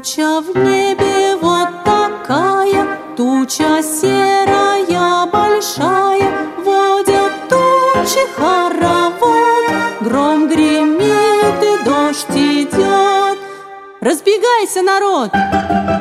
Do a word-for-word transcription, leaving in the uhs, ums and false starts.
Туча в небе вот такая, туча серая большая, водят тучи хоровод, гром гремит и дождь идет. Разбегайся, народ!